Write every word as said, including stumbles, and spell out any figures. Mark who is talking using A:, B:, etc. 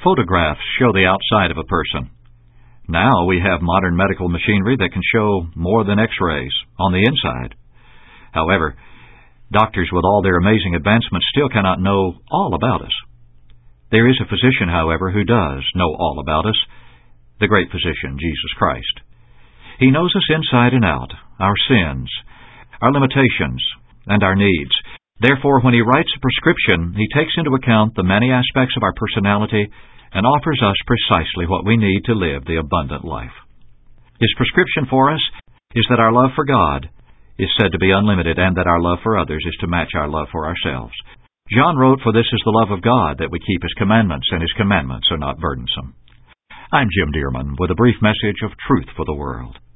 A: photographs show the outside of a person. Now we have modern medical machinery that can show more than X-rays on the inside. However, doctors with all their amazing advancements still cannot know all about us. There is a physician, however, who does know all about us, the great physician, Jesus Christ. He knows us inside and out, our sins, our limitations, and our needs. Therefore, when he writes a prescription, he takes into account the many aspects of our personality and offers us precisely what we need to live the abundant life. His prescription for us is that our love for God is said to be unlimited, and that our love for others is to match our love for ourselves. John wrote, "For this is the love of God, that we keep His commandments, and His commandments are not burdensome." I'm Jim Dearman with a brief message of truth for the world.